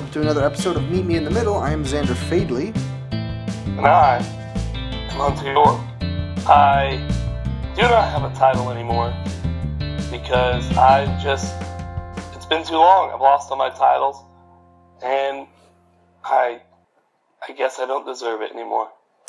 welcome to another episode of Meet Me in the Middle. I am Xander Fadley. And I am Hunter York. I do not have a title anymore because it's been too long. I've lost all my titles, and I guess I don't deserve it anymore.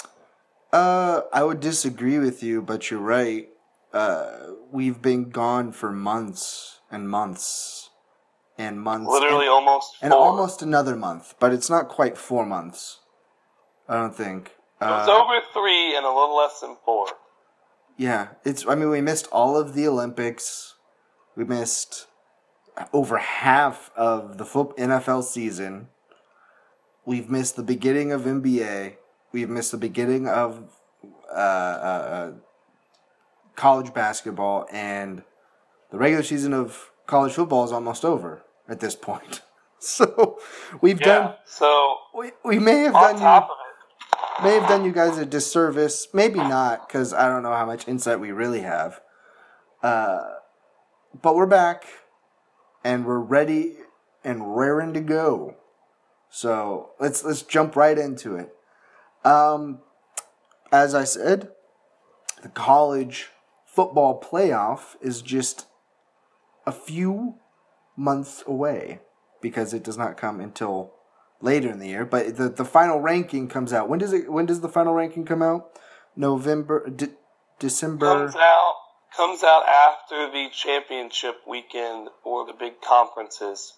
I would disagree with you, but you're right. We've been gone for months and months. And months. Literally almost 4. And almost another month, but it's not quite 4 months. I don't think. It was over 3 and a little less than 4. Yeah, we missed all of the Olympics. We missed over half of the NFL season. We've missed the beginning of NBA. We've missed the beginning of college basketball, and the regular season of college football is almost over at this point. So we may have done you guys a disservice. Maybe not, because I don't know how much insight we really have. But we're back, and we're ready and raring to go. So let's jump right into it. As I said, the college football playoff is just a few months away because it does not come until later in the year. But the final ranking comes out. When does the final ranking come out? December. Comes out after the championship weekend or the big conferences.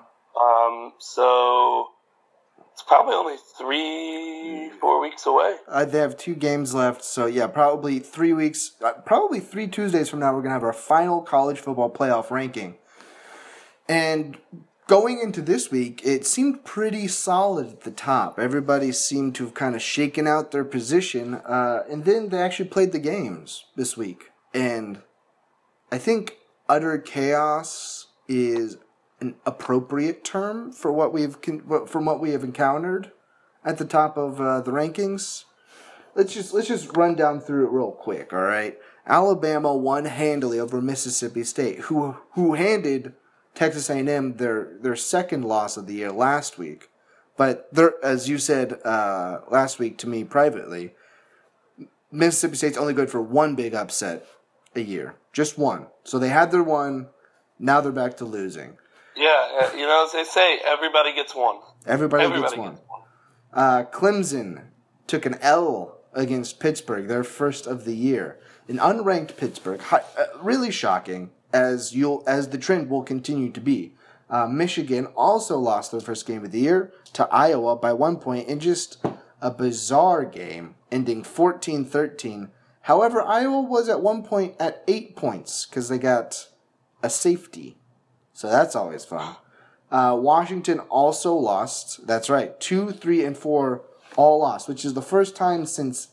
So it's probably only 3-4 weeks away. They have 2 games left, so yeah, probably 3 weeks. Probably 3 Tuesdays from now, we're gonna have our final college football playoff ranking. And going into this week, it seemed pretty solid at the top. Everybody seemed to have kind of shaken out their position, and then they actually played the games this week. And I think utter chaos is an appropriate term for what we have encountered at the top of the rankings. Let's just run down through it real quick. All right, Alabama won handily over Mississippi State, who handed Texas A&M their second loss of the year last week. But as you said last week to me privately, Mississippi State's only good for one big upset a year, just one. So they had their one. Now they're back to losing. Yeah, as they say, everybody gets one. Everybody gets one. Clemson took an L against Pittsburgh, their first of the year. An unranked Pittsburgh, really shocking, as the trend will continue to be. Michigan also lost their first game of the year to Iowa by 1 point in just a bizarre game, ending 14-13. However, Iowa was at one point at 8 points because they got a safety. So that's always fun. Washington also lost. That's right. 2, 3, and 4 all lost, which is the first time since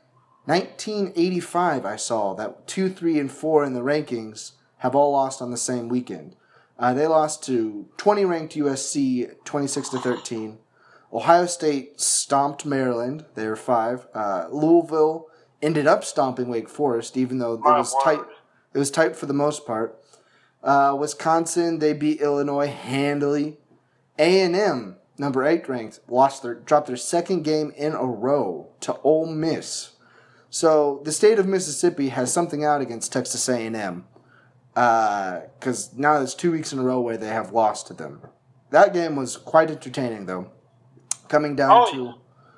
1985 I saw that 2, 3, and 4 in the rankings have all lost on the same weekend. They lost to 20-ranked USC 26-13. Ohio State stomped Maryland. They were 5. Louisville ended up stomping Wake Forest, even though it was tight. It was tight for the most part. Wisconsin, they beat Illinois handily. A&M, number 8 ranked, dropped their second game in a row to Ole Miss. So the state of Mississippi has something out against Texas A&M, because now it's 2 weeks in a row where they have lost to them. That game was quite entertaining, though. Coming down to,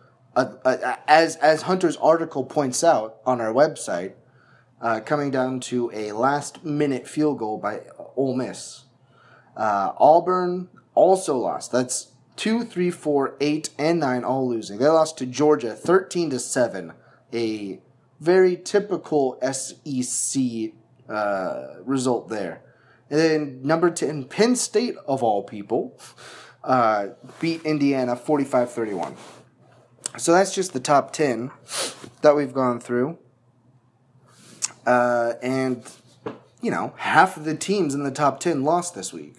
as Hunter's article points out on our website, coming down to a last-minute field goal by Ole Miss. Auburn also lost. That's 2, 3, 4, 8, and 9 all losing. They lost to Georgia 13-7, a very typical SEC result there. And then number 10, Penn State, of all people, beat Indiana 45-31. So that's just the top 10 that we've gone through. And, half of the teams in the top 10 lost this week.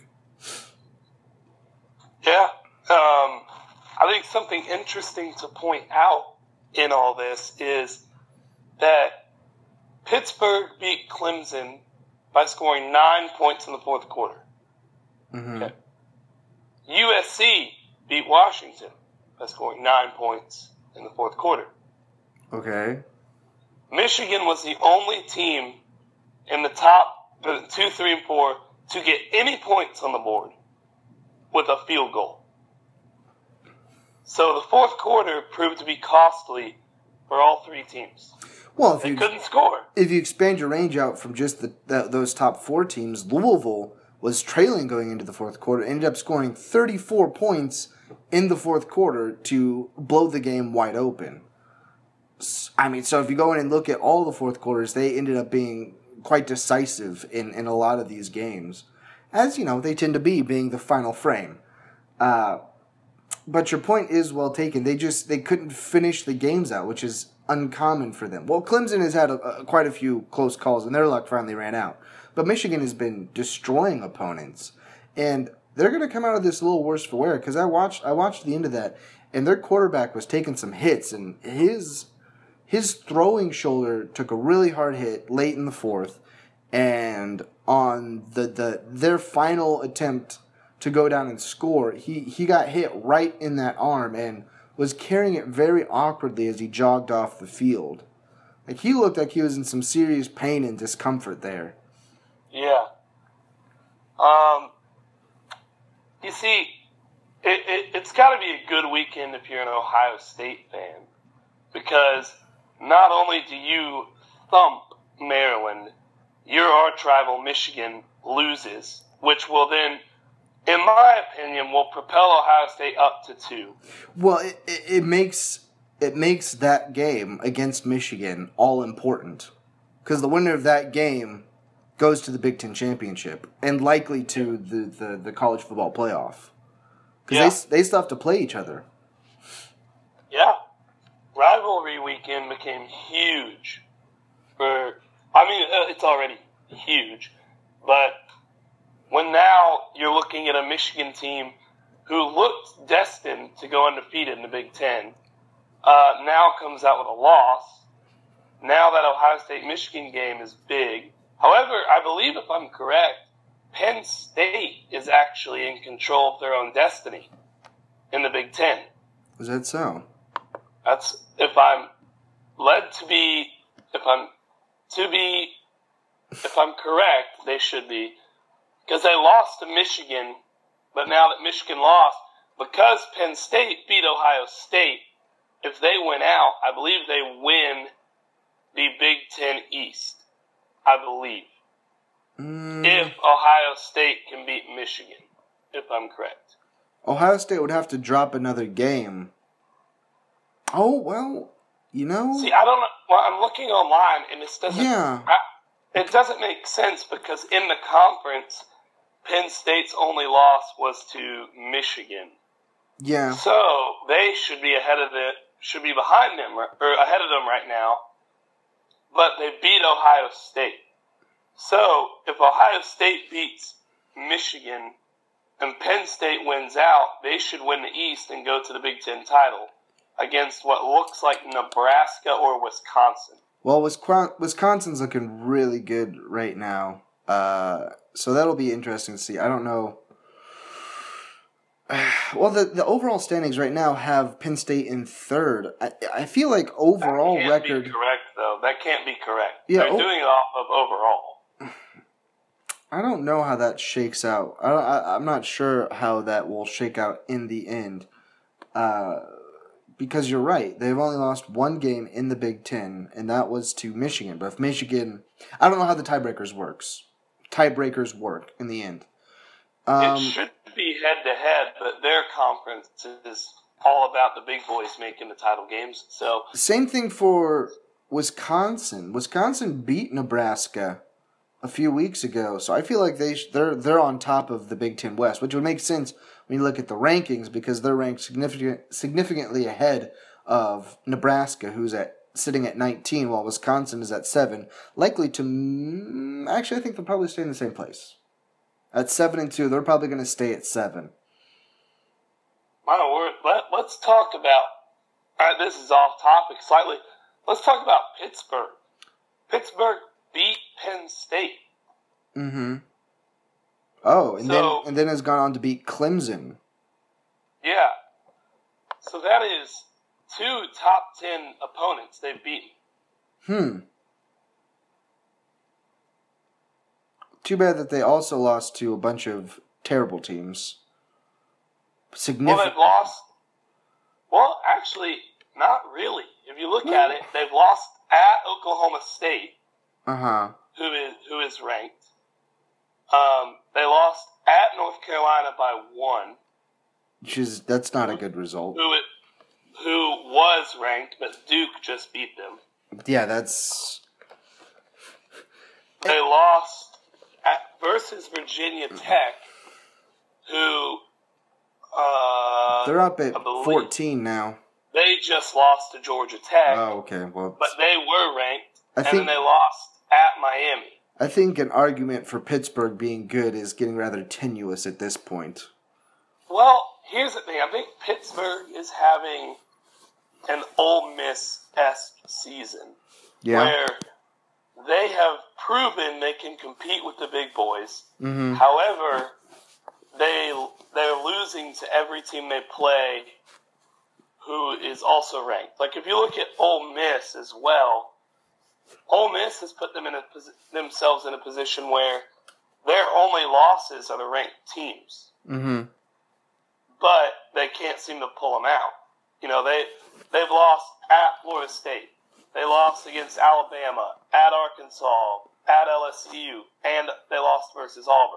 Yeah. I think something interesting to point out in all this is that Pittsburgh beat Clemson by scoring 9 points in the fourth quarter. Mm-hmm. Okay. USC beat Washington by scoring 9 points in the fourth quarter. Okay. Michigan was the only team in the top 2, 3, and 4 to get any points on the board with a field goal. So the fourth quarter proved to be costly for all three teams. Well, they couldn't score. If you expand your range out from just those top 4 teams, Louisville was trailing going into the fourth quarter, ended up scoring 34 points in the fourth quarter to blow the game wide open. I mean, so if you go in and look at all the fourth quarters, they ended up being quite decisive in a lot of these games. As, you know, they tend to be, being the final frame. But your point is well taken. They couldn't finish the games out, which is uncommon for them. Well, Clemson has had quite a few close calls, and their luck finally ran out. But Michigan has been destroying opponents, and they're going to come out of this a little worse for wear, because I watched the end of that, and their quarterback was taking some hits, and his throwing shoulder took a really hard hit late in the fourth, and on their final attempt to go down and score, he got hit right in that arm and was carrying it very awkwardly as he jogged off the field. Like, he looked like he was in some serious pain and discomfort there. Yeah. You see, it's got to be a good weekend if you're an Ohio State fan, because not only do you thump Maryland, your arch rival Michigan loses, which will then, in my opinion, will propel Ohio State up to 2. Well, it makes that game against Michigan all important, because the winner of that game goes to the Big Ten Championship and likely to the college football playoff, because they still have to play each other. Yeah, rivalry weekend became huge. It's already huge, but when now you're looking at a Michigan team who looked destined to go undefeated in the Big Ten, now comes out with a loss. Now that Ohio State-Michigan game is big. However, I believe, if I'm correct, Penn State is actually in control of their own destiny in the Big Ten. Is that so? That's, if I'm correct, they should be. Because they lost to Michigan, but now that Michigan lost, because Penn State beat Ohio State, if they win out, I believe they win the Big Ten East. I believe. If Ohio State can beat Michigan, if I'm correct. Ohio State would have to drop another game. Oh, well, you know. See, I don't know. Well, I'm looking online, and this doesn't. Yeah. It doesn't make sense, because in the conference, Penn State's only loss was to Michigan. Yeah. So they should be behind them, or ahead of them right now. But they beat Ohio State. So if Ohio State beats Michigan and Penn State wins out, they should win the East and go to the Big Ten title against what looks like Nebraska or Wisconsin. Well, Wisconsin's looking really good right now. So that'll be interesting to see. I don't know. Well, the overall standings right now have Penn State in third. I feel like overall record. That can't be correct, though. That can't be correct. Yeah, they're doing it off of overall. I don't know how that shakes out. I'm not sure how that will shake out in the end. Because you're right. They've only lost one game in the Big Ten, and that was to Michigan. But if Michigan... I don't know how the tiebreakers work in the end. It should be head-to-head, but their conference is all about the big boys making the title games. So same thing for Wisconsin. Wisconsin beat Nebraska a few weeks ago, so I feel like they're on top of the Big Ten West, which would make sense when you look at the rankings, because they're ranked significantly ahead of Nebraska, who's sitting at 19, while Wisconsin is at 7. Likely to... Actually, I think they'll probably stay in the same place. At 7-2, they're probably going to stay at 7. My word. Let's talk about... All right, this is off topic slightly. Let's talk about Pittsburgh. Pittsburgh beat Penn State. Mm-hmm. Oh, and then has gone on to beat Clemson. Yeah. So that is 2 top 10 opponents they've beaten. Too bad that they also lost to a bunch of terrible teams. Well, they've lost. Well, actually, not really. If you look at it, they've lost at Oklahoma State, who is ranked. They lost at North Carolina by 1. That's not a good result. Who was ranked, but Duke just beat them. Yeah, that's... They lost versus Virginia Tech, who... they're up at 14 now. They just lost to Georgia Tech. Oh, okay. Well, but they were ranked, then they lost at Miami. I think an argument for Pittsburgh being good is getting rather tenuous at this point. Well, here's the thing. I think Pittsburgh is having an Ole Miss-esque season. Yeah. Where they have proven they can compete with the big boys. Mm-hmm. However, they're losing to every team they play who is also ranked. Like, if you look at Ole Miss as well, Ole Miss has put them themselves in a position where their only losses are the ranked teams. Mm-hmm. But they can't seem to pull them out. You know, they've lost at Florida State. They lost against Alabama, at Arkansas, at LSU, and they lost versus Auburn.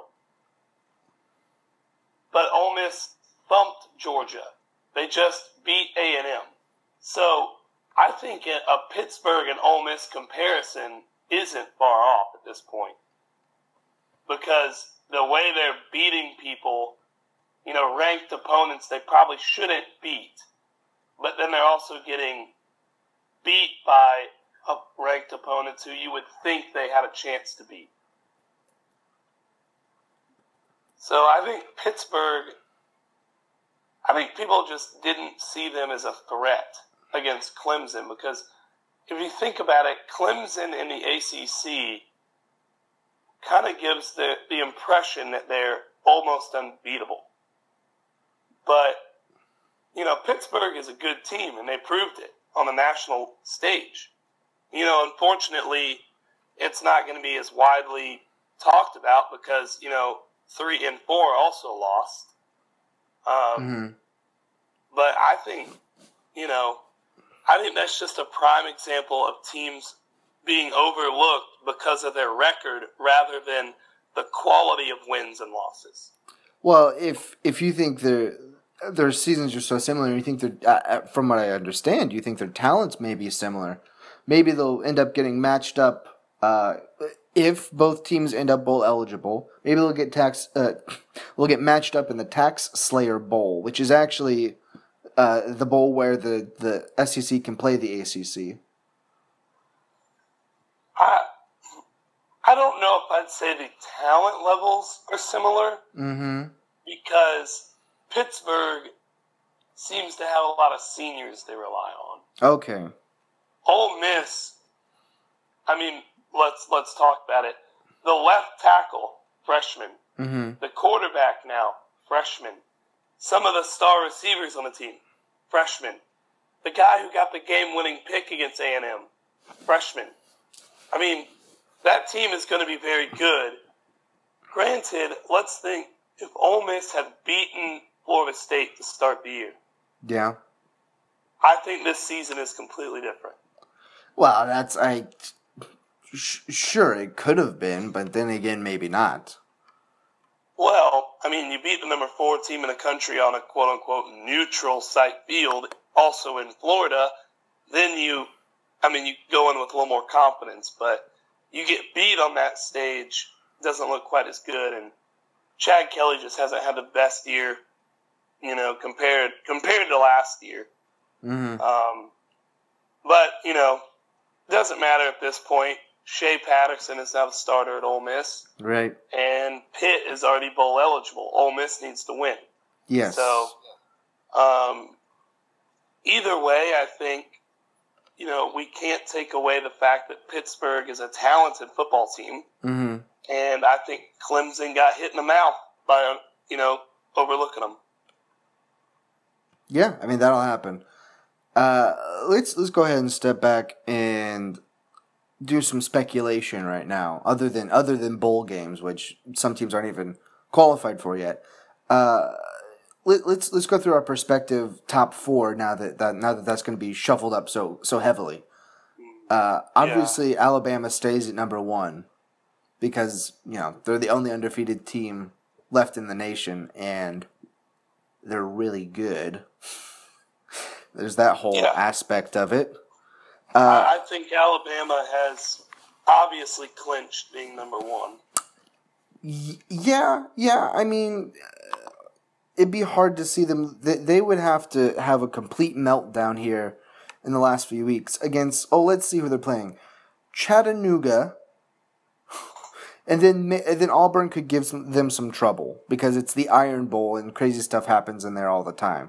But Ole Miss thumped Georgia. They just beat A&M. So I think a Pittsburgh and Ole Miss comparison isn't far off at this point. Because the way they're beating people, you know, ranked opponents they probably shouldn't beat. But then they're also getting beat by ranked opponents who you would think they had a chance to beat. So I think people just didn't see them as a threat against Clemson because if you think about it, Clemson in the ACC kind of gives the impression that they're almost unbeatable. But, you know, Pittsburgh is a good team, and they proved it on the national stage. You know, unfortunately, it's not going to be as widely talked about because, you know, 3 and 4 also lost. But I think, you know, that's just a prime example of teams being overlooked because of their record rather than the quality of wins and losses. Well, if you think their seasons are so similar, you think they're, from what I understand, you think their talents may be similar. Maybe they'll end up getting matched up if both teams end up bowl eligible. Maybe they'll get matched up in the Tax Slayer Bowl, which is actually the bowl where the SEC can play the ACC. I don't know if I'd say the talent levels are similar because Pittsburgh seems to have a lot of seniors they rely on. Okay. Ole Miss, I mean, let's talk about it. The left tackle, freshman. The quarterback now, freshman. Some of the star receivers on the team, freshman. The guy who got the game-winning pick against A&M, freshman. I mean, that team is going to be very good. Granted, let's think if Ole Miss had beaten Florida State to start the year. Yeah. I think this season is completely different. Well, sure, it could have been, but then again, maybe not. Well, I mean, you beat the number 4 team in the country on a quote-unquote neutral site field, also in Florida. Then you go in with a little more confidence, but you get beat on that stage, doesn't look quite as good, and Chad Kelly just hasn't had the best year, you know, compared to last year. But, you know, doesn't matter at this point. Shea Patterson is now the starter at Ole Miss. Right. And Pitt is already bowl eligible. Ole Miss needs to win. Yes. So, either way, I think, you know, we can't take away the fact that Pittsburgh is a talented football team. And I think Clemson got hit in the mouth by, you know, overlooking them. Yeah, I mean that'll happen. Let's go ahead and step back and do some speculation right now. Other than bowl games, which some teams aren't even qualified for yet. Let's go through our perspective top four now that that's going to be shuffled up so heavily. Obviously, Alabama stays at number one because they're the only undefeated team left in the nation, and they're really good. There's that whole aspect of it. I think Alabama has obviously clinched being number one. Yeah. I mean, it'd be hard to see them. They would have to have a complete meltdown here in the last few weeks against. Oh, let's see who they're playing. Chattanooga. And then Auburn could give them some trouble because it's the Iron Bowl and crazy stuff happens in there all the time.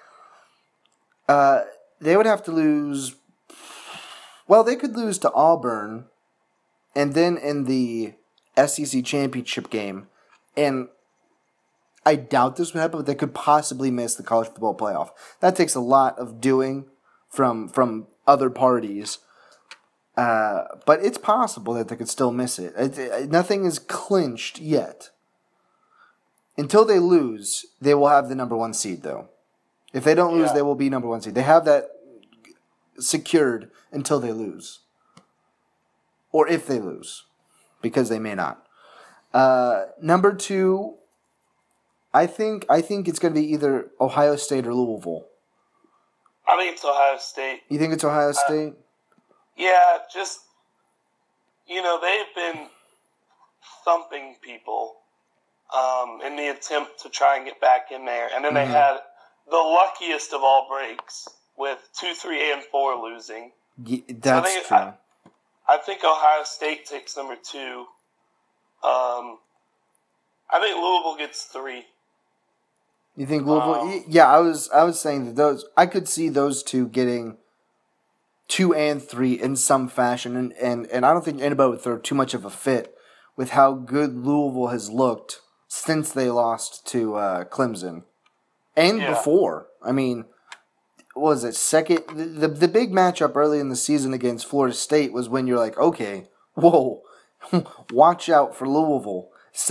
They would have to lose. Well, they could lose to Auburn, and then in the SEC championship game, and I doubt this would happen, but they could possibly miss the college football playoff. That takes a lot of doing from other parties. But it's possible that they could still miss it. Nothing is clinched yet. Until they lose, they will have the number one seed, though. If they don't lose, they will be number one seed. They have that secured until they lose. Or if they lose. Because they may not. Number two, I think it's going to be either Ohio State or Louisville. I think it's Ohio State. You think it's Ohio State? Yeah, just, they've been thumping people in the attempt to try and get back in there. And then they had the luckiest of all breaks with 2, 3, and 4 losing. Yeah, that's true. I think Ohio State takes number 2. I think Louisville gets 3. You think Louisville? Yeah, I was saying that I could see those two getting 2 and 3 in some fashion, and I don't think anybody would throw too much of a fit with how good Louisville has looked since they lost to Clemson, and before. I mean, what was it second? The big matchup early in the season against Florida State was when you're like, okay, whoa, watch out for Louisville.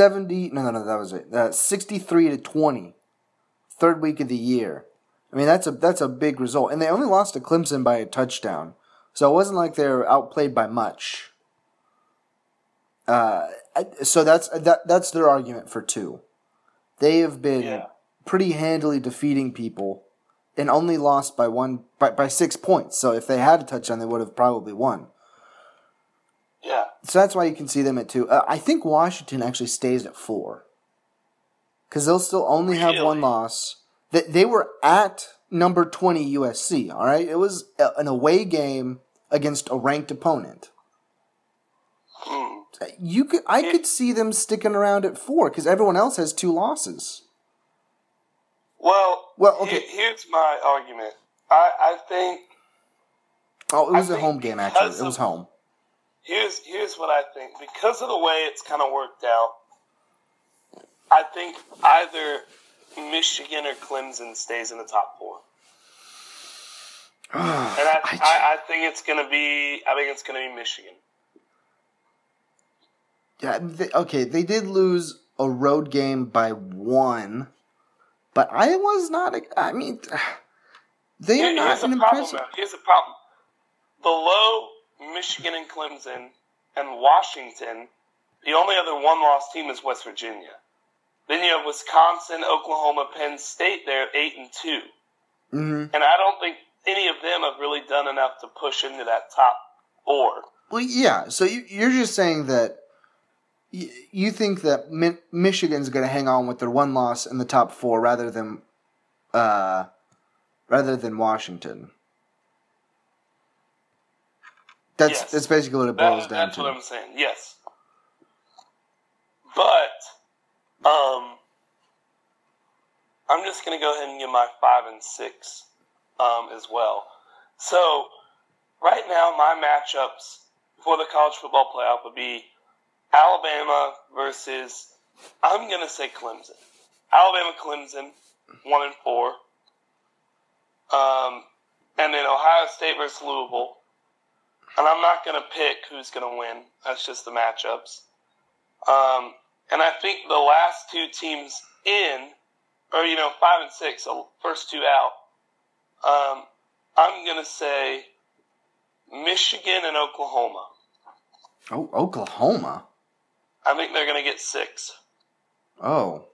63-20, third week of the year. I mean, that's a big result. And they only lost to Clemson by a touchdown. So it wasn't like they were outplayed by much. So that's their argument for 2. They have been pretty handily defeating people and only lost by 6 points. So if they had a touchdown, they would have probably won. Yeah. So that's why you can see them at 2. I think Washington actually stays at 4. Because they'll still only have one loss. They were at number 20 USC, all right? It was an away game against a ranked opponent. I could see them sticking around at 4 because everyone else has 2 losses. Well, okay. Here's my argument. I think. Oh, it was a home game. Actually, it was home. Here's what I think. Because of the way it's kind of worked out, I think either Michigan or Clemson stays in the top 4. And I think it's gonna be. I think it's gonna be Michigan. Yeah. They did lose a road game by 1, but I was not. I mean, they are not an impressive. Here's the problem: below Michigan and Clemson and Washington, the only other one-loss team is West Virginia. Then you have Wisconsin, Oklahoma, Penn State there at 8-2. And I don't think any of them have really done enough to push into that top 4. Well, yeah. So you're just saying that you think that Michigan's going to hang on with their one loss in the top 4 rather than Washington. That's basically what it boils down to. That's what I'm saying. Yes. But I'm just going to go ahead and give my 5 and 6 as well. So, right now, my matchups for the college football playoff would be Alabama versus, I'm going to say Clemson. Alabama, Clemson, 1 and 4. And then Ohio State versus Louisville. And I'm not going to pick who's going to win. That's just the matchups. And I think the last two teams in, or 5 and 6, the first two out. I'm going to say Michigan and Oklahoma. Oh, Oklahoma. I think they're going to get 6. Oh.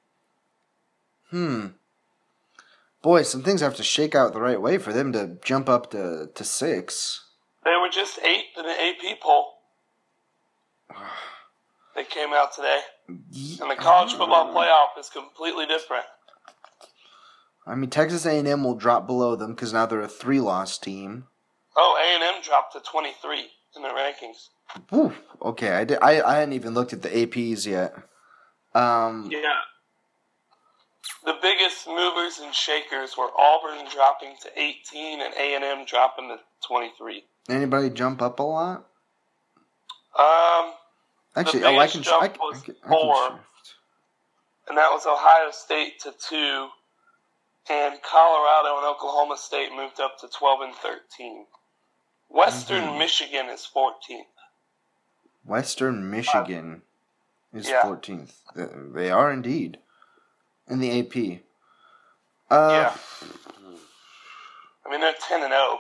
Boy, some things have to shake out the right way for them to jump up to 6. They were just 8th in the AP poll. They came out today. And the college football playoff is completely different. I mean, Texas A&M will drop below them because now they're a 3-loss team. Oh, A&M dropped to 23 in the rankings. Ooh, okay, I hadn't even looked at the APs yet. Yeah. The biggest movers and shakers were Auburn dropping to 18 and A&M dropping to 23. Anybody jump up a lot? Actually, the I can jump I can was 4, shift. and that was Ohio State to 2, and Colorado and Oklahoma State moved up to 12 and 13. Western Michigan is 14th. Western Michigan is yeah. 14th. They are indeed in the AP. Yeah. I mean, they're 10 and 0.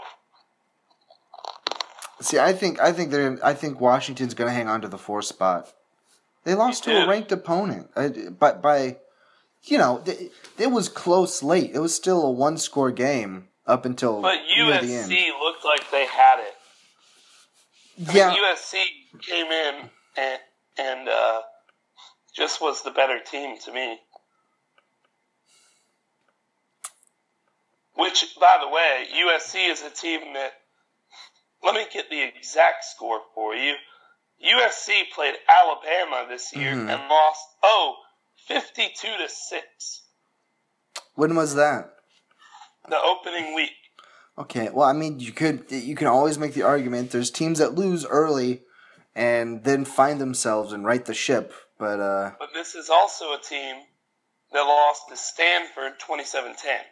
See, I think Washington's going to hang on to the 4th spot. They lost to a ranked opponent, but by it was close late. It was still a 1-score game up until near the end. But USC looked like they had it. Yeah, I mean, USC came in and just was the better team to me. Which, by the way, USC is a team that. Let me get the exact score for you. USC played Alabama this year and lost 52-6. When was that? The opening week. Okay, well, I mean, you can always make the argument. There's teams that lose early and then find themselves and right the ship, but this is also a team that lost to Stanford 27-10.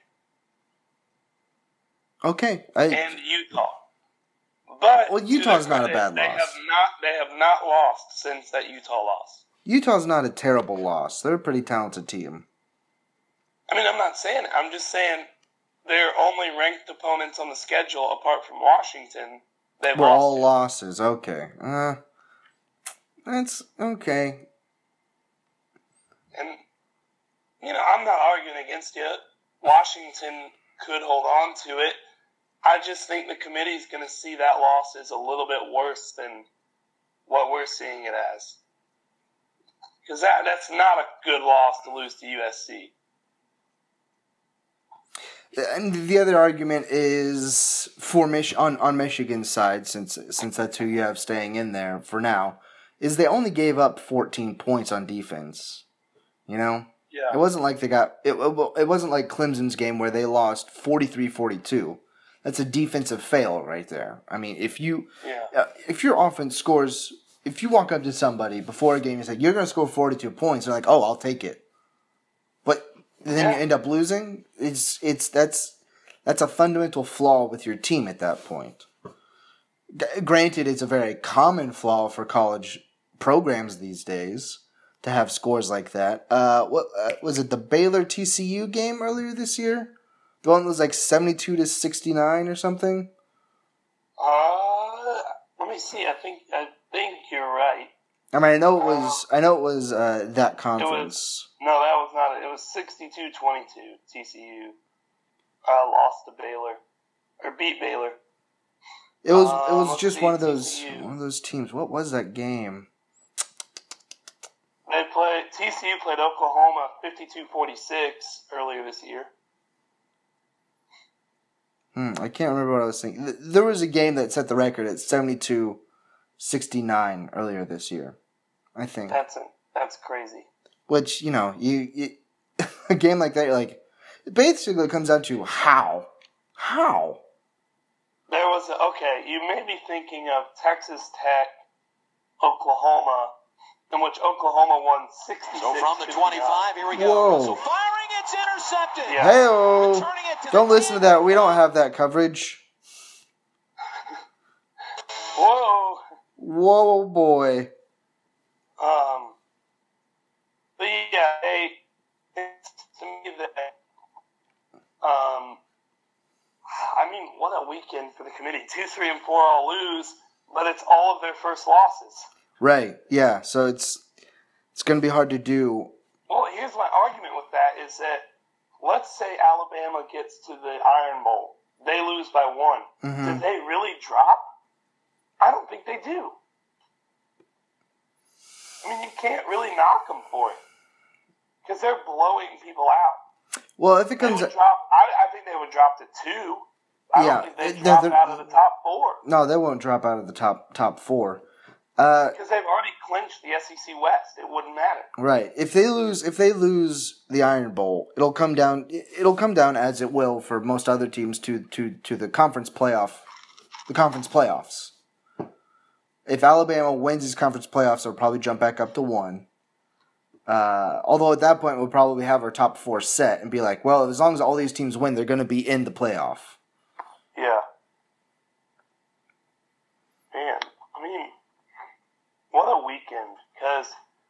Okay, and Utah. But Utah's not a bad loss. They have not lost since that Utah loss. Utah's not a terrible loss. They're a pretty talented team. I mean, I'm not saying it. I'm just saying they're only ranked opponents on the schedule apart from Washington. We're all losses. Okay. That's okay. And, I'm not arguing against you. Washington could hold on to it. I just think the committee's going to see that loss as a little bit worse than what we're seeing it as. Because that's not a good loss to lose to USC. And the other argument is for on Michigan's side, since that's who you have staying in there for now, is they only gave up 14 points on defense. Yeah. It wasn't like it wasn't like Clemson's game where they lost 43-42. That's a defensive fail right there. I mean, if your offense scores, if you walk up to somebody before a game and say you're going to score 42 points, they're like, "Oh, I'll take it." But then you end up losing. That's a fundamental flaw with your team at that point. Granted, it's a very common flaw for college programs these days to have scores like that. What was it? The Baylor TCU game earlier this year? The one was like 72-69 or something. Let me see. I think you're right. I mean, I know it was that conference. That was not it. It was 62-22. TCU lost to Baylor or beat Baylor. It was just one of those teams. What was that game? TCU played Oklahoma 52-46 earlier this year. I can't remember what I was thinking. There was a game that set the record at 72-69 earlier this year, I think. That's crazy. Which, you a game like that, you're like, basically it comes down to how. How? There was you may be thinking of Texas Tech, Oklahoma, in which Oklahoma won 66. So from the 25, here we go. Whoa. So firing it's intercepted. Yeah. Hey-oh. Returning it to Don't the listen to that. We don't have that coverage. Whoa. Whoa, boy. But yeah, it's to me that, I mean, what a weekend for the committee. 2, 3, and 4 all lose, but it's all of their first losses. Right, yeah. So it's going to be hard to do. Well, here's my argument with that is that let's say Alabama gets to the Iron Bowl. They lose by 1. Mm-hmm. Did they really drop? I don't think they do. I mean, you can't really knock them for it because they're blowing people out. Well, if it comes, I think they would drop to 2. I don't think they'd drop out of the top 4. No, they won't drop out of the top 4. Because they've already clinched the SEC West. It wouldn't matter. Right. If they lose the Iron Bowl, it'll come down as it will for most other teams to the conference playoffs. If Alabama wins these conference playoffs, they'll probably jump back up to 1. Although at that point we'll probably have our top 4 set and be like, well, as long as all these teams win, they're going to be in the playoff. Yeah. Man, I mean, what a weekend. Because,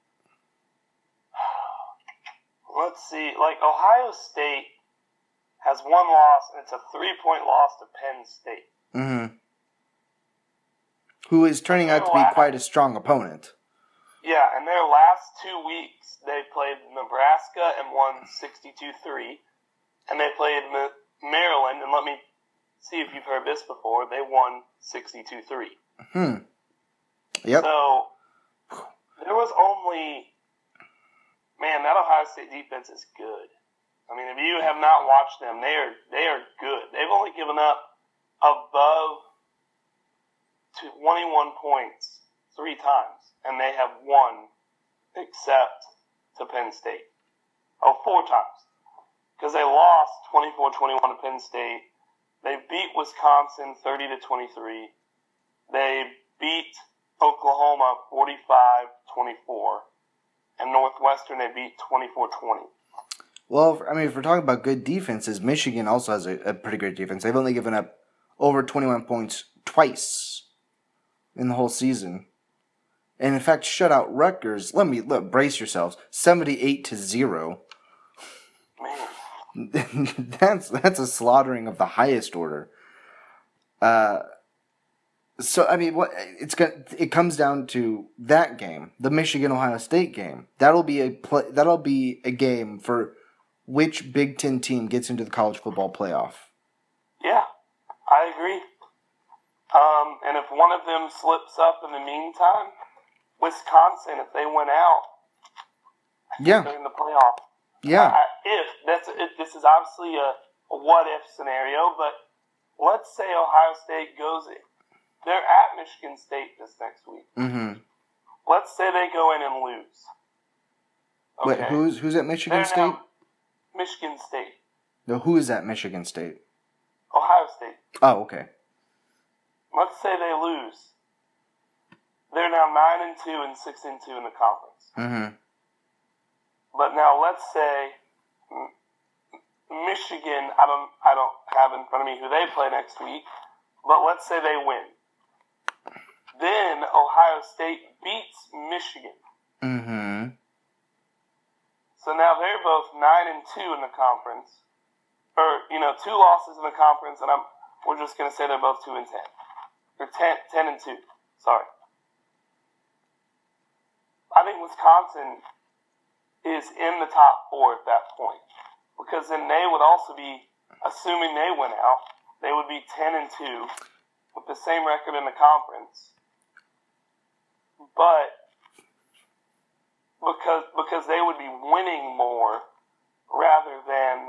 let's see, like Ohio State has 1 loss, and it's a 3-point loss to Penn State. Mm-hmm. Who is turning out to be quite a strong opponent. Yeah, and their last 2 weeks, they played Nebraska and won 62-3. And they played Maryland, and let me see if you've heard this before, they won 62-3. Yep. So, there was only... Man, that Ohio State defense is good. I mean, if you have not watched them, they are good. They've only given up above 21 points 3 times, and they have won except to Penn State. 4 times. Because they lost 24-21 to Penn State. They beat Wisconsin 30-23. They beat Oklahoma 45-24. And Northwestern they beat 24-20. Well, I mean, if we're talking about good defenses, Michigan also has a pretty great defense. They've only given up over 21 points twice in the whole season. And in fact, shut out Rutgers. Brace yourselves. 78-0. Man. That's a slaughtering of the highest order. So I mean, it comes down to that game, the Michigan-Ohio State game. That'll be a game for which Big Ten team gets into the college football playoff. Yeah, I agree. And if one of them slips up in the meantime, Wisconsin, if they went out, they're in the playoff. Yeah. This is obviously a what-if scenario, but let's say Ohio State goes in. They're at Michigan State this next week. Mm-hmm. Let's say they go in and lose. Okay. Wait, who's at Michigan State? Michigan State. No, who is at Michigan State? Ohio State. Oh, okay. Let's say they lose. They're now 9-2 and 6-2 in the conference. Mm-hmm. But now let's say Michigan. I don't have in front of me who they play next week. But let's say they win. Then Ohio State beats Michigan. Mm-hmm. So now they're both 9-2 in the conference, or 2 losses in the conference, and we're just going to say they're both 2-10, or 10-2. Sorry. I think Wisconsin is in the top 4 at that point, because then they would also be, assuming they went out, they would be 10-2 with the same record in the conference, but because they would be winning more rather than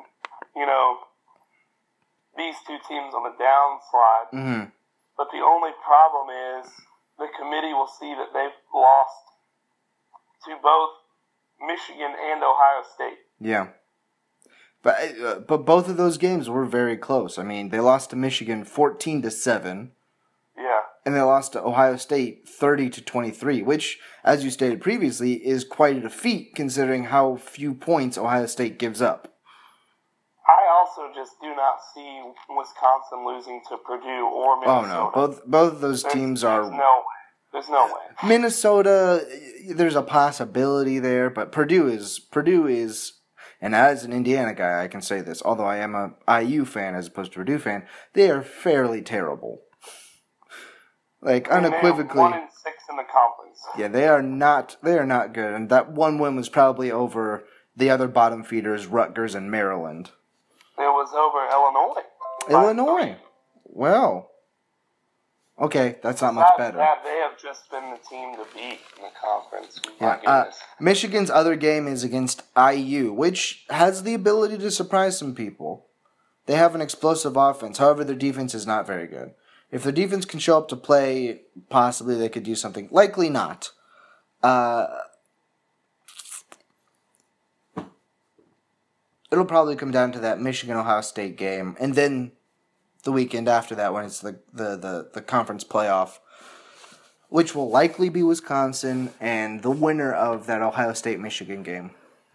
these 2 teams on the downslide. Mm-hmm. But the only problem is the committee will see that they've lost to both Michigan and Ohio State. Yeah. But both of those games were very close. I mean, they lost to Michigan 14-7. Yeah. And they lost to Ohio State 30-23, which, as you stated previously, is quite a defeat considering how few points Ohio State gives up. I also just do not see Wisconsin losing to Purdue or Minnesota. Oh no, both of those teams are. There's no way. There's no way. Minnesota, there's a possibility there, but Purdue is, and as an Indiana guy, I can say this. Although I am a IU fan as opposed to Purdue fan, they are fairly terrible. Like unequivocally, 1-6 in the conference. Yeah, they are not good, and that one win was probably over the other bottom feeders, Rutgers and Maryland. It was over Illinois. Illinois. Well, okay, that's not much better. They have just been the team to beat in the conference. My goodness. Michigan's other game is against IU, which has the ability to surprise some people. They have an explosive offense. However, their defense is not very good. If their defense can show up to play, possibly they could do something. Likely not. It'll probably come down to that Michigan-Ohio State game, and then the weekend after that when it's the conference playoff, which will likely be Wisconsin and the winner of that Ohio State-Michigan game.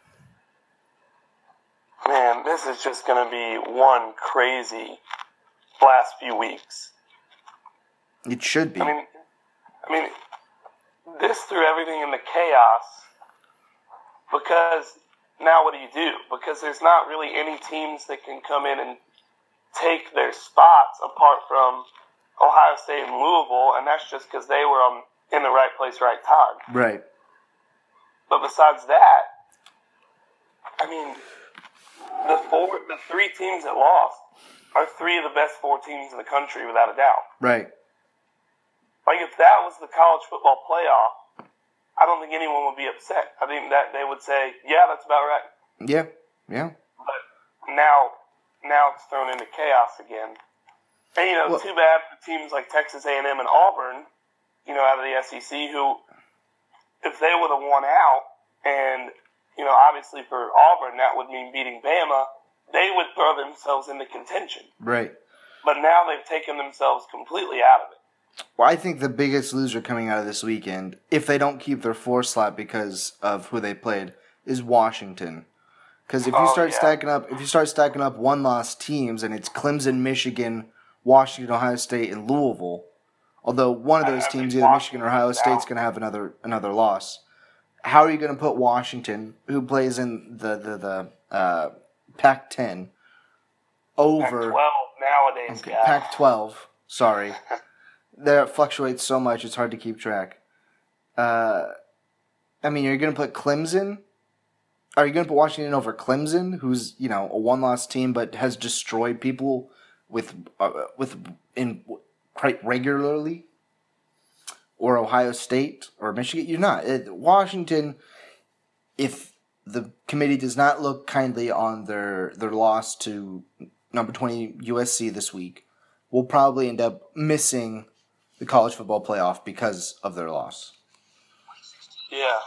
Man, this is just going to be one crazy last few weeks. It should be. I mean, this threw everything into chaos because now what do? Because there's not really any teams that can come in and take their spots apart from Ohio State and Louisville, and that's just because they were in the right place, right time. Right. But besides that, I mean, the three teams that lost are three of the best four teams in the country, without a doubt. Right. Like, if that was the college football playoff, I don't think anyone would be upset. I think that they would say, yeah, that's about right. Yeah. But now it's thrown into chaos again. And, too bad for teams like Texas A&M and Auburn, out of the SEC, who, if they would have won out, and, obviously for Auburn, that would mean beating Bama, they would throw themselves into contention. Right. But now they've taken themselves completely out of it. Well, I think the biggest loser coming out of this weekend, if they don't keep their 4 slot because of who they played, is Washington. Because if you start stacking up 1-loss teams, and it's Clemson, Michigan, Washington, Ohio State, and Louisville, although one of those teams, either Michigan or Ohio State's going to have another loss. How are you going to put Washington, who plays in the Pac-10, over Pac-12 nowadays, guys? Pac-12, sorry. There it fluctuates so much, it's hard to keep track. You're going to put Clemson? Are you going to put Washington over Clemson, who's, a 1-loss team but has destroyed people quite regularly? Or Ohio State or Michigan? You're not. Washington, if the committee does not look kindly on their loss to number 20 USC this week, will probably end up missing the college football playoff because of their loss. Yeah.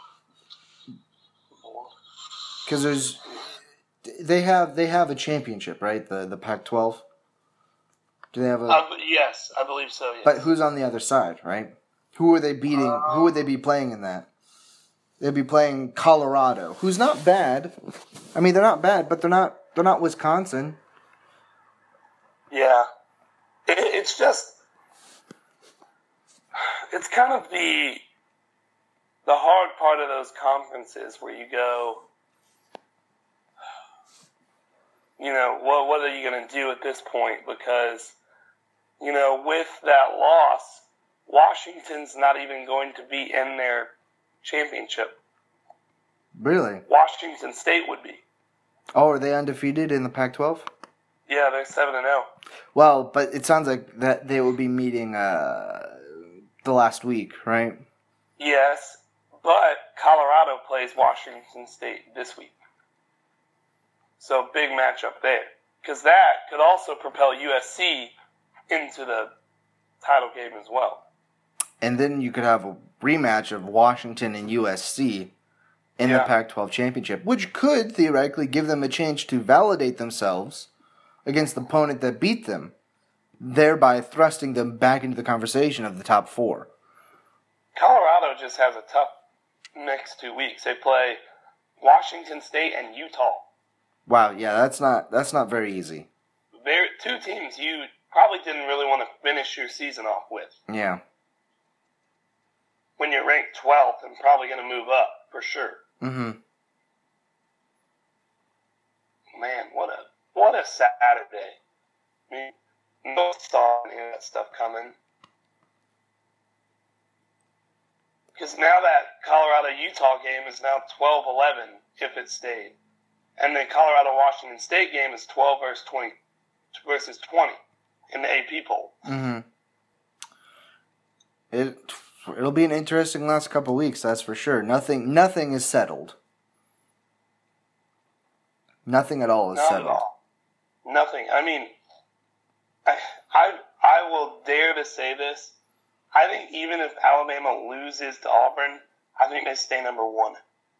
Because they have a championship, right? The Pac-12. Do they have a? Yes, I believe so. Yes. But who's on the other side, right? Who are they beating? Who would they be playing in that? They'd be playing Colorado, who's not bad. I mean, they're not bad, but they're not Wisconsin. Yeah, it's just. It's kind of the hard part of those conferences where you go, what are you going to do at this point? Because, with that loss, Washington's not even going to be in their championship. Really? Washington State would be. Oh, are they undefeated in the Pac-12? Yeah, they're 7-0. Well, but it sounds like that they will be meeting the last week, right? Yes, but Colorado plays Washington State this week. So big matchup there. Because that could also propel USC into the title game as well. And then you could have a rematch of Washington and USC in the Pac-12 championship, which could theoretically give them a chance to validate themselves against the opponent that beat them, thereby thrusting them back into the conversation of the top 4. Colorado just has a tough next 2 weeks. They play Washington State and Utah. Wow, yeah, that's not very easy. There, two teams you probably didn't really want to finish your season off with. Yeah. When you're ranked 12th and probably going to move up for sure. Mm-hmm. Man, what a Saturday. I mean, no saw any of that stuff coming. Because now that Colorado-Utah game is now 12-11 if it stayed. And the Colorado-Washington State game is 12 versus 20 in the AP poll. Mm-hmm. It'll be an interesting last couple weeks, that's for sure. Nothing is settled. Nothing at all is settled. Not at all. Nothing. I mean, I will dare to say this. I think even if Alabama loses to Auburn, I think they stay number one.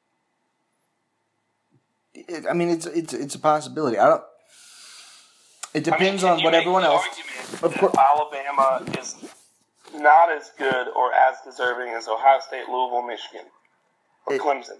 It's a possibility. It depends on what everyone else. Of course, Alabama is not as good or as deserving as Ohio State, Louisville, Michigan, or Clemson.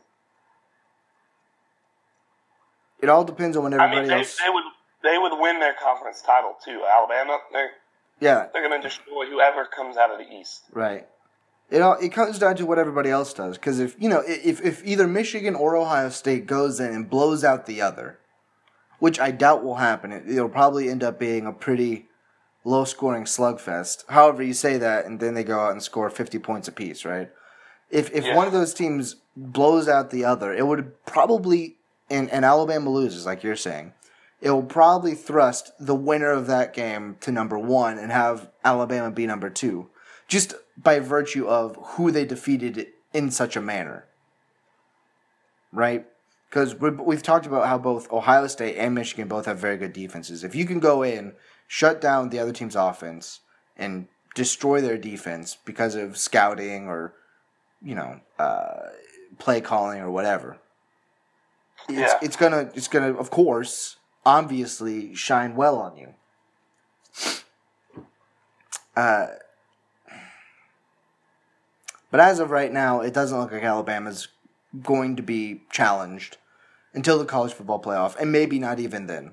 It all depends on what everybody else. They would win their conference title too. Alabama, they're going to destroy whoever comes out of the East. Right. It comes down to what everybody else does. Because if either Michigan or Ohio State goes in and blows out the other, which I doubt will happen, it'll probably end up being a pretty low-scoring slugfest. However, you say that, and then they go out and score 50 points apiece, right? If one of those teams blows out the other, it would probably, and Alabama loses, like you're saying, it will probably thrust the winner of that game to number one and have Alabama be number two, just by virtue of who they defeated in such a manner. Right? Because we've talked about how both Ohio State and Michigan both have very good defenses. If you can go in, shut down the other team's offense, and destroy their defense because of scouting or, play calling or whatever, it's gonna of course obviously shine well on you. But as of right now, it doesn't look like Alabama's going to be challenged until the college football playoff, and maybe not even then.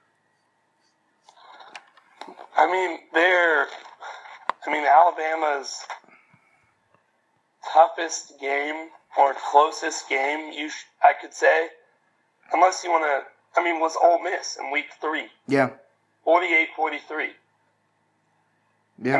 Alabama's toughest game or closest game, I could say, unless you want to, was Ole Miss in week 3. Yeah. 48-43. Yeah.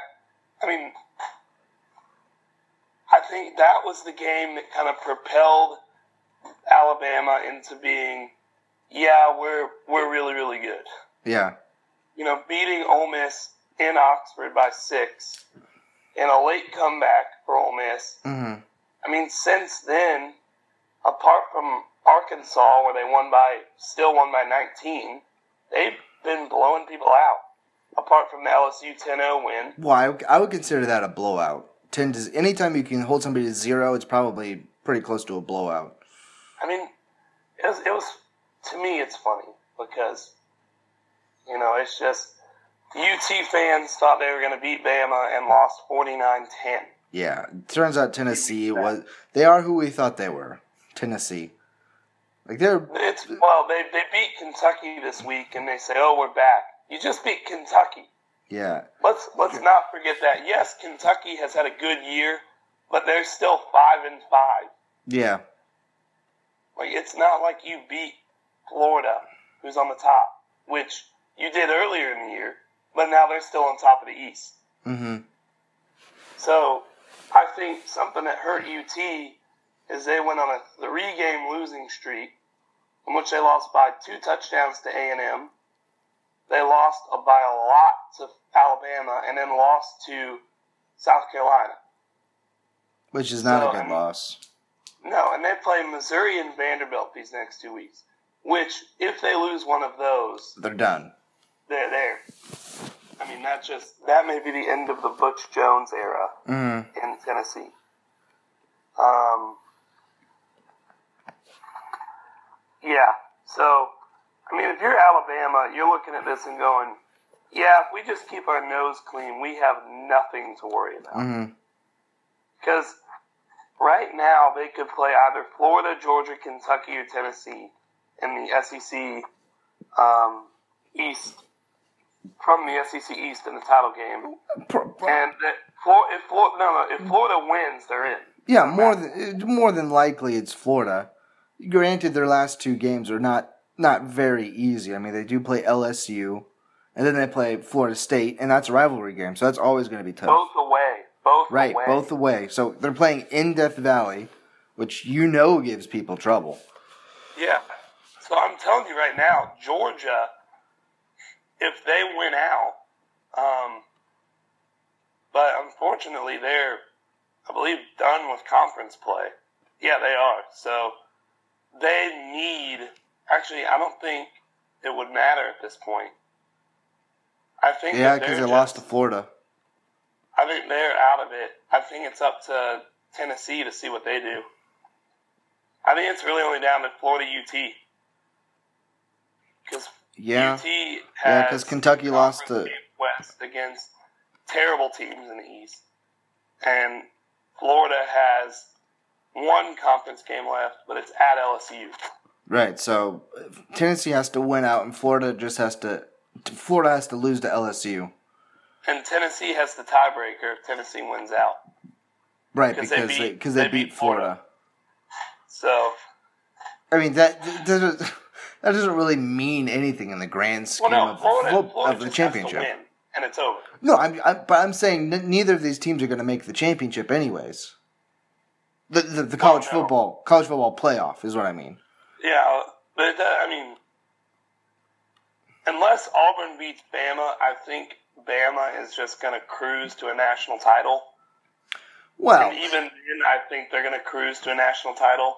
I think that was the game that kind of propelled Alabama into being, we're really, really good. Yeah. Beating Ole Miss in Oxford by 6 in a late comeback for Ole Miss. Mm-hmm. Since then, apart from Arkansas, where they still won by 19, they've been blowing people out. Apart from the LSU 10-0 win. Well, I would consider that a blowout. Anytime you can hold somebody to 0, it's probably pretty close to a blowout. It was to me, it's funny because, it's just UT fans thought they were going to beat Bama and lost 49-10. Yeah, it turns out Tennessee they are who we thought they were. Tennessee. They beat Kentucky this week and they say, "Oh, we're back." You just beat Kentucky. Yeah. Let's not forget that. Yes, Kentucky has had a good year, but they're still 5-5. Yeah. It's not like you beat Florida, who's on the top, which you did earlier in the year, but now they're still on top of the East. Mm-hmm. So I think something that hurt UT is they went on a 3-game losing streak in which they lost by 2 touchdowns to A&M. They lost by a lot to Alabama and then lost to South Carolina. Which is not a good loss. No, and they play Missouri and Vanderbilt these next 2 weeks. Which, if they lose one of those, they're done. They're there. That may be the end of the Butch Jones era in Tennessee. So, if you're Alabama, you're looking at this and going, if we just keep our nose clean, we have nothing to worry about. Because right now, they could play either Florida, Georgia, Kentucky, or Tennessee, in the SEC East, from the SEC East in the title game. And if Florida wins, they're in. Yeah, more than likely it's Florida. Granted, their last two games are not very easy. I mean, they do play LSU, and then they play Florida State, and that's a rivalry game, so that's always going to be tough. Both away. Both away. So they're playing in Death Valley, which gives people trouble. Yeah. So I'm telling you right now, Georgia, if they win out, but unfortunately they're, I believe, done with conference play. Yeah, they are. So they need, actually, I don't think it would matter at this point. I think because they lost to Florida. I think they're out of it. I think it's up to Tennessee to see what they do. I think it's really only down to Florida UT. Because UT has because Kentucky lost to West against terrible teams in the East. And Florida has one conference game left, but it's at LSU. Right, so Tennessee has to win out, and Florida has to lose to LSU. And Tennessee has the tiebreaker if Tennessee wins out. Right, because they beat Florida. So, I mean that doesn't really mean anything in the grand scheme of the championship. Has to win, and it's over. No, but I'm saying neither of these teams are going to make the championship anyways. The college football playoff is what I mean. Yeah, but unless Auburn beats Bama, I think Bama is just going to cruise to a national title. Well, and even then, I think they're going to cruise to a national title.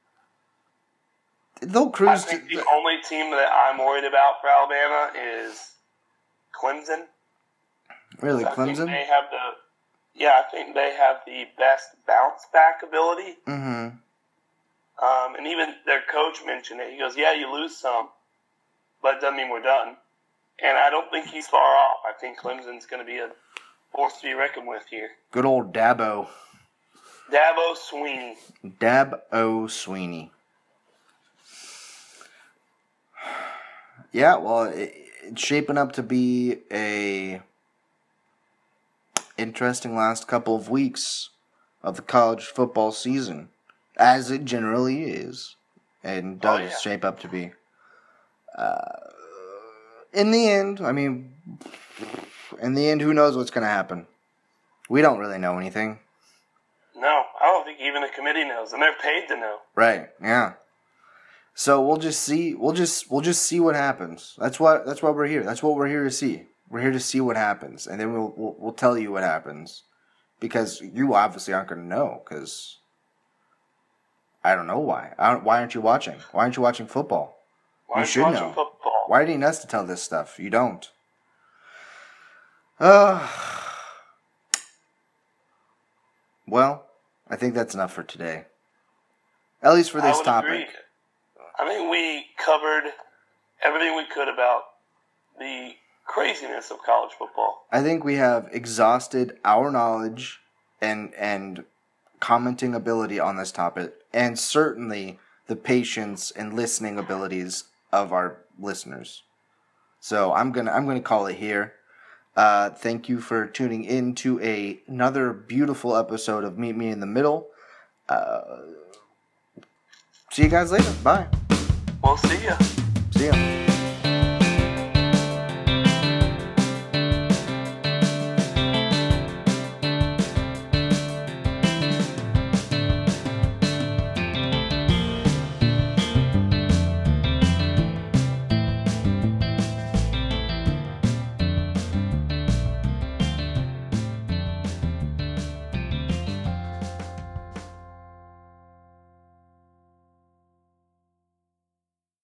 They'll cruise. I think the only team that I'm worried about for Alabama is Clemson. Really, Clemson? I think they have the best bounce back ability. Mm-hmm. And even their coach mentioned it. He goes, "Yeah, you lose some, but it doesn't mean we're done." And I don't think he's far off. I think Clemson's going to be a force to be reckoned with here. Good old Dabo Swinney. Dabo Swinney. Yeah, well, it's shaping up to be a interesting last couple of weeks of the college football season, as it generally is, and does shape up to be. In the end, who knows what's going to happen? We don't really know anything. No, I don't think even the committee knows, and they're paid to know. Right? Yeah. So we'll just see. We'll just see what happens. That's why we're here. That's what we're here to see. We're here to see what happens, and then we'll tell you what happens, because you obviously aren't going to know. Because I don't know why. Why aren't you watching? Why aren't you watching football? You should know. Football? Why do you need us to tell this stuff? You don't. Well, I think that's enough for today. At least for this topic. Agree. I think we covered everything we could about the craziness of college football. I think we have exhausted our knowledge and commenting ability on this topic, and certainly the patience and listening abilities of our listeners. So I'm gonna call it here. Thank you for tuning in to another beautiful episode of Meet Me in the Middle. See you guys later. Bye. We'll see ya. See ya.